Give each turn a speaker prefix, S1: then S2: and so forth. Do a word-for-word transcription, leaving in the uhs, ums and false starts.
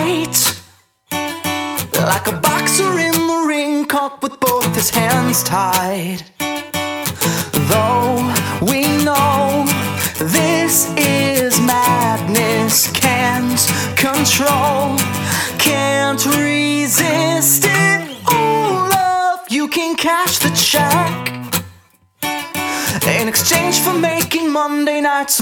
S1: fight, like a boxer in the ring, caught with both his hands tied. Though we know this is madness, can't control, can't resist it. Oh love, you can cash the check in exchange for making Monday nights